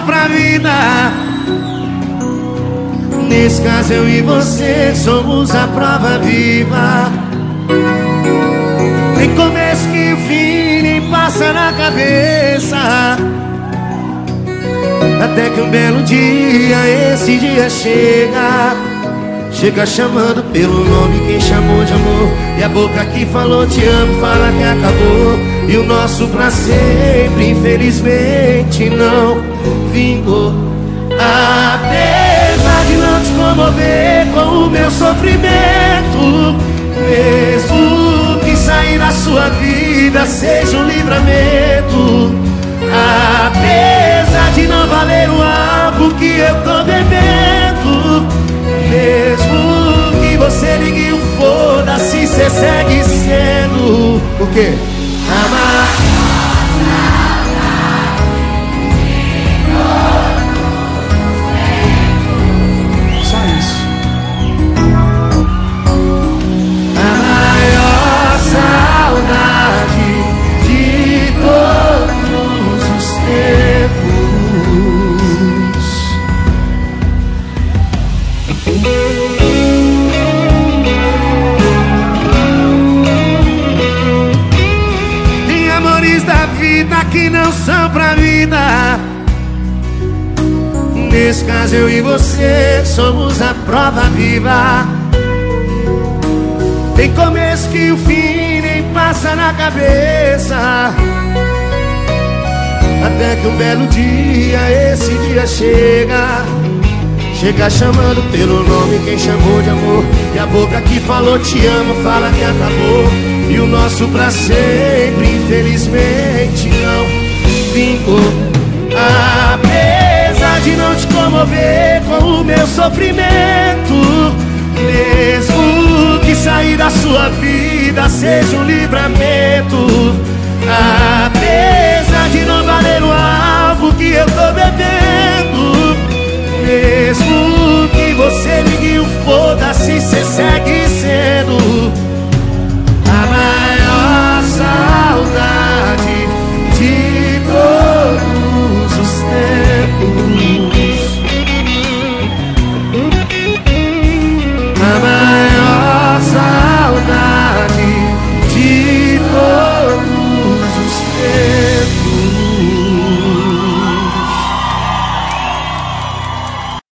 pra vida. Nesse caso eu e você somos a prova viva. Nem começo que o fim nem passa na cabeça, até que um belo dia, esse dia chega. Chega chamando pelo nome quem chamou de amor, e a boca que falou te amo fala que acabou. E o nosso pra sempre infelizmente não vingou. Apesar de não te comover com o meu sofrimento, mesmo que sair da sua vida seja um livramento, apesar de não valer o álcool que eu tô bebendo, mesmo que você ligue o foda-se, cê segue sendo o quê? Amar. Só isso. A maior saudade de todos os tempos. Tem amores da vida que não são pra vida. Nesse caso eu e você somos a prova viva. Tem começo que o fim nem passa na cabeça, até que um belo dia, esse dia chega. Chega chamando pelo nome quem chamou de amor, e a boca que falou te amo fala que acabou. E o nosso pra sempre infelizmente não vingou. Apesar de não te comover com o meu sofrimento, mesmo que sair da sua vida seja um livramento,